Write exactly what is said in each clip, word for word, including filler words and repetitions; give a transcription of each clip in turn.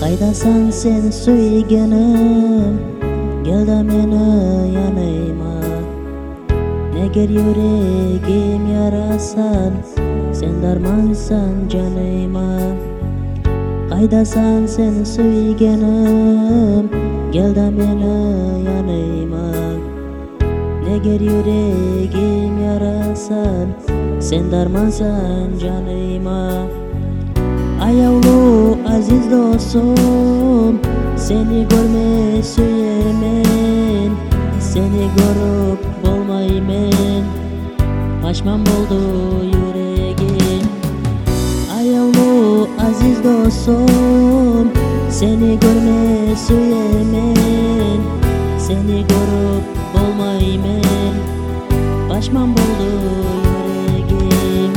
Kaydasan sen suyganim, gel da meni yanayma. Neger yüregim yarasan, sen darmansan canayma. Kaydasan sen suyganim, gel da meni yanayma. Neger yüregim yarasan, sen darmansan canayma. Ayavlu aziz dostum, seni görme süyemen, seni görüp bolmaymen, paşman boldu yüregim. Ayavlu aziz dostum, seni görme süyemen, seni görüp bolmaymen, paşman boldu yüregim.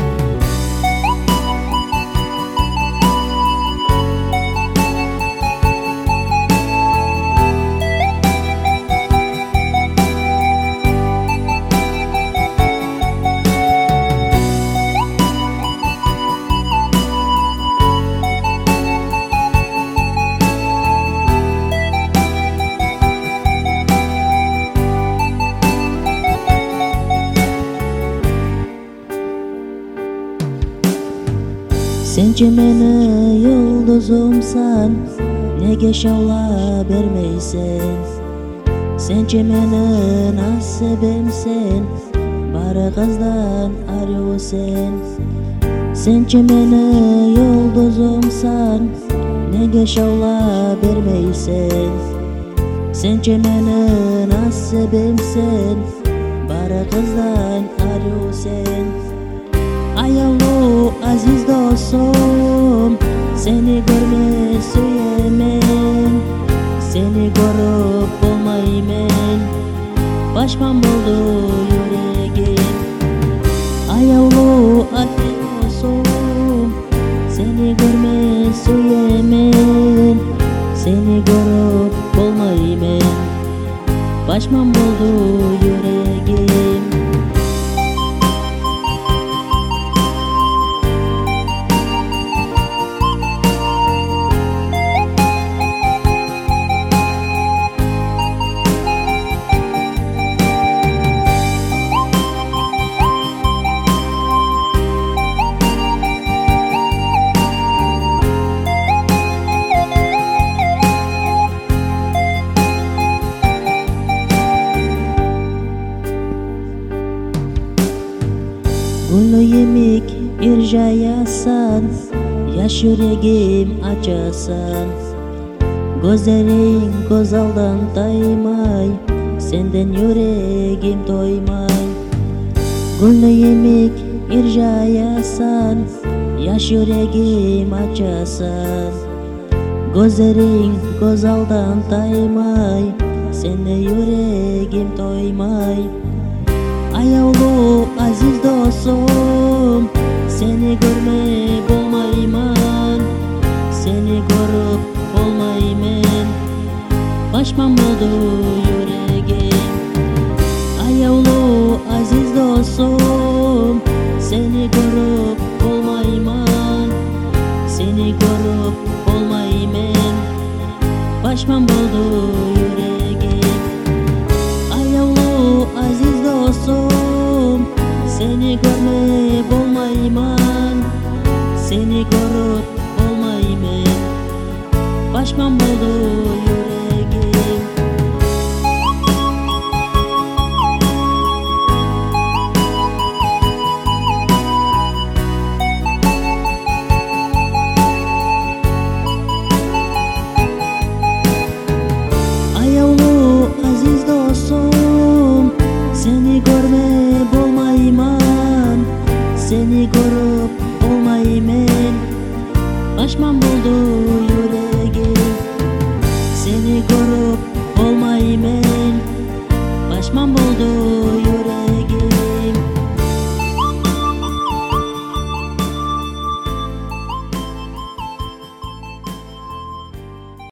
Sence meni yıldızımsan, nege şavla bermeysen? Sence meni nasibimsen, bari kızdan arıyorsan? Sence meni yıldızımsan, nege şavla bermeysen? Sence meni nasibimsen, bari kızdan arıyorsan? Ayavlu aziz dostum, seni görme süyemen, seni görüp bolmaymen, paşman boldu yüregim. Ayavlu aziz dostum, seni görme süyemen, seni görüp bolmaymen, paşman boldu yüregim. Gülü yemek irjayasan, yaş yüregim açasan. Gözlerin göz aldan taymay, senden yüregim doymay. Gülü yemek irjayasan, yaş yüregim açasan. Gözlerin göz aldan taymay, senden yüregim doymay. Ayavlu aziz dostum, seni görme bolmayman, seni görüp bolmaymen, paşman boldu yüregim. Ayavlu aziz dostum, seni görüp bolmayman, seni görüp bolmaymen, paşman boldu yüregim. Ayavlu aziz dostum, seni görme bolmayman, seni görüp bolmaymen, paşman boldu yüregim. Ayavlu aziz dostum, seni görme bolmayman, seni görüp bolmaymen, paşman boldu yüregim. Seni görüp bolmaymen, paşman boldu